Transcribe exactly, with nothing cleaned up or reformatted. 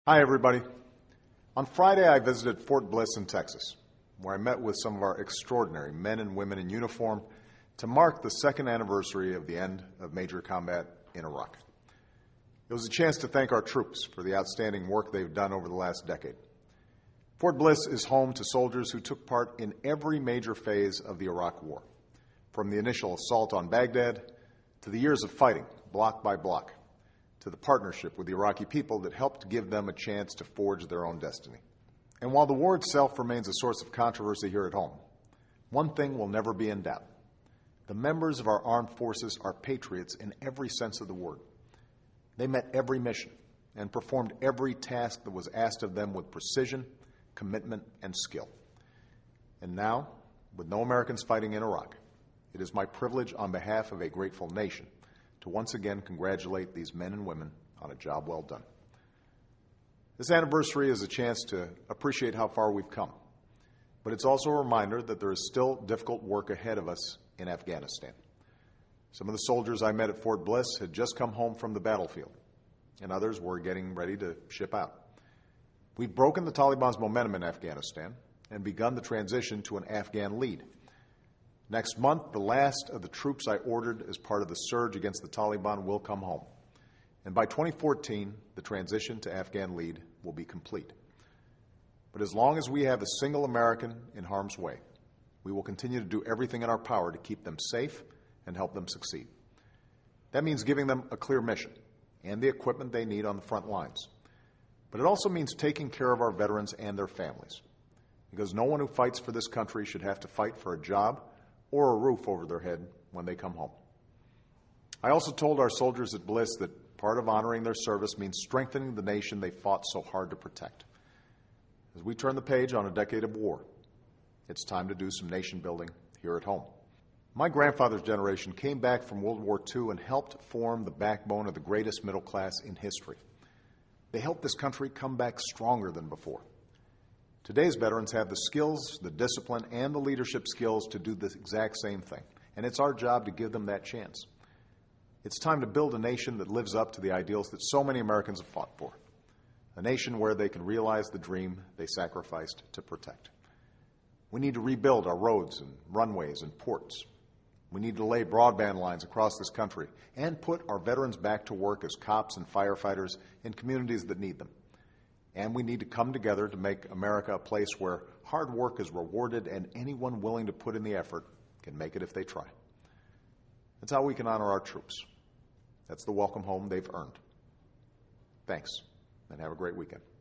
Hi, everybody. On Friday, I visited Fort Bliss in Texas, where I met with some of our extraordinary men and women in uniform to mark the second anniversary of the end of major combat in Iraq. It was a chance to thank our troops for the outstanding work they've done over the last decade. Fort Bliss is home to soldiers who took part in every major phase of the Iraq War, from the initial assault on Baghdad to the years of fighting, block by block, to the partnership with the Iraqi people that helped give them a chance to forge their own destiny. And while the war itself remains a source of controversy here at home, one thing will never be in doubt. The members of our armed forces are patriots in every sense of the word. They met every mission and performed every task that was asked of them with precision, commitment, and skill. And now, with no Americans fighting in Iraq, it is my privilege on behalf of a grateful nation to once again congratulate these men and women on a job well done. This anniversary is a chance to appreciate how far we've come, but it's also a reminder that there is still difficult work ahead of us in Afghanistan. Some of the soldiers I met at Fort Bliss had just come home from the battlefield, and others were getting ready to ship out. We've broken the Taliban's momentum in Afghanistan and begun the transition to an Afghan lead. Next month, the last of the troops I ordered as part of the surge against the Taliban will come home. And by twenty fourteen, the transition to Afghan lead will be complete. But as long as we have a single American in harm's way, we will continue to do everything in our power to keep them safe and help them succeed. That means giving them a clear mission and the equipment they need on the front lines. But it also means taking care of our veterans and their families, because no one who fights for this country should have to fight for a job or a roof over their head when they come home. I also told our soldiers at Bliss that part of honoring their service means strengthening the nation they fought so hard to protect. As we turn the page on a decade of war, it's time to do some nation building here at home. My grandfather's generation came back from World War Two and helped form the backbone of the greatest middle class in history. They helped this country come back stronger than before. Today's veterans have the skills, the discipline, and the leadership skills to do the exact same thing, and it's our job to give them that chance. It's time to build a nation that lives up to the ideals that so many Americans have fought for, a nation where they can realize the dream they sacrificed to protect. We need to rebuild our roads and runways and ports. We need to lay broadband lines across this country and put our veterans back to work as cops and firefighters in communities that need them. And we need to come together to make America a place where hard work is rewarded and anyone willing to put in the effort can make it if they try. That's how we can honor our troops. That's the welcome home they've earned. Thanks, and have a great weekend.